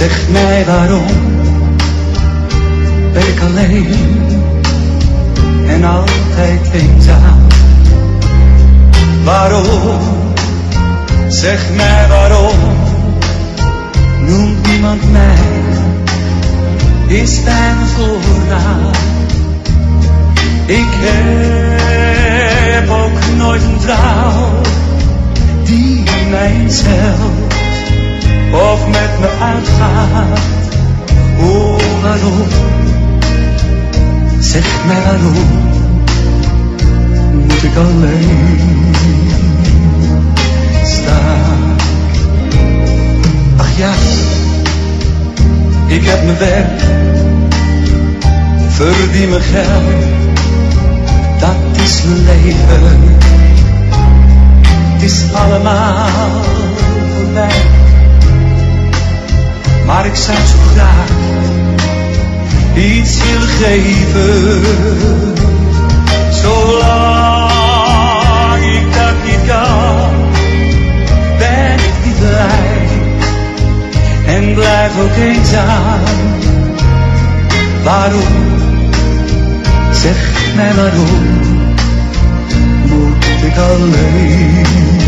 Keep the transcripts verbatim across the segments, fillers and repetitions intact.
Zeg mij waarom ben ik alleen en altijd eenzaam? Waarom, zeg mij waarom, noemt niemand mij, is bij me voornaam? Ik heb ook nooit een vrouw die mij zelf of met me uitgaat. Oh, waarom? Zeg mij waarom moet ik alleen staan? Ach ja, ik heb mijn werk, verdien mijn geld, dat is mijn leven. Het is allemaal voorbij, maar ik zou zo graag iets willen geven. Zolang ik dat niet kan, ben ik niet blij en blijf ook eenzaam. Waarom, zeg mij waarom, moet ik alleen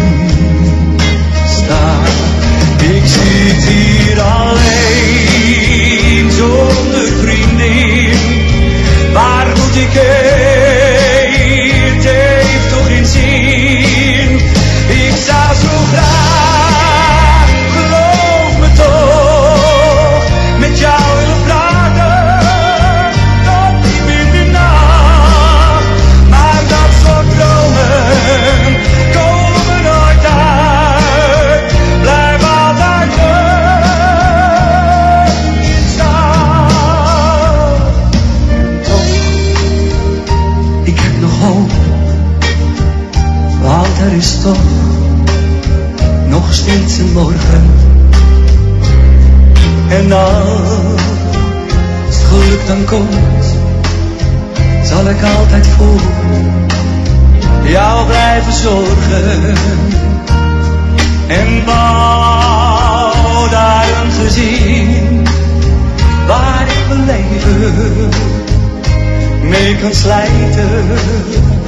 staan? Ik zit hier alleen, zonder vriendin. Waar moet ik heen? Het heeft toch geen zin. Ik zou zo graag, geloof me toch, met jou willen praten tot diep in de nacht. Maar dat soort dromen komen nooit uit. Blijf altijd in staan. Toch, ik heb nog hoop, want er is toch nog steeds een morgen. En als het geluk dan komt, zal ik altijd voor jou blijven zorgen. En bouw daar een gezin waar ik mijn leven mee kan slijten.